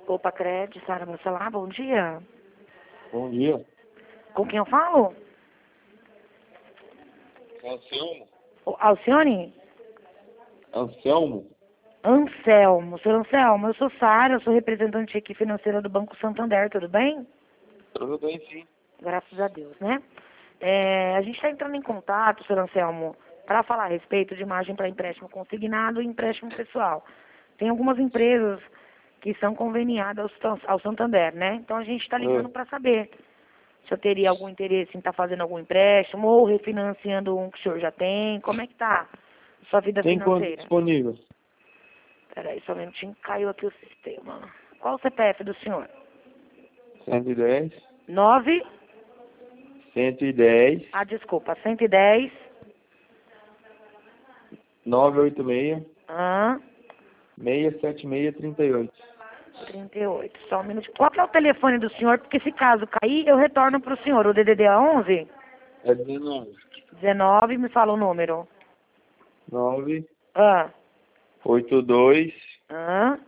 Opa, Cred, Sara Mussalá, bom dia. Bom dia. Com quem eu falo? Anselmo? Alcione? Anselmo? Anselmo, seu Anselmo, eu sou Sara, eu sou representante aqui financeira do Banco Santander, tudo bem? Tudo bem, sim. Graças a Deus, né? A gente está entrando em contato, seu Anselmo, para falar a respeito de margem para empréstimo consignado e empréstimo pessoal. Tem algumas empresas que são conveniadas ao Santander, né? Então a gente está ligando para saber se eu teria algum interesse em estar fazendo algum empréstimo ou refinanciando um que o senhor já tem. Como é que tá sua vida Tem quanto financeira? disponível? Peraí, só um minutinho, caiu aqui o sistema. Qual o CPF do senhor? 110. 9? 110. Desculpa, 110. 986. Ah, 67638. 38. Só um minutinho. Qual que é o telefone do senhor? Porque se caso cair, eu retorno para o senhor. O DDD é 11? É 19. 19, me fala o número. 9. Ah, 82. ah.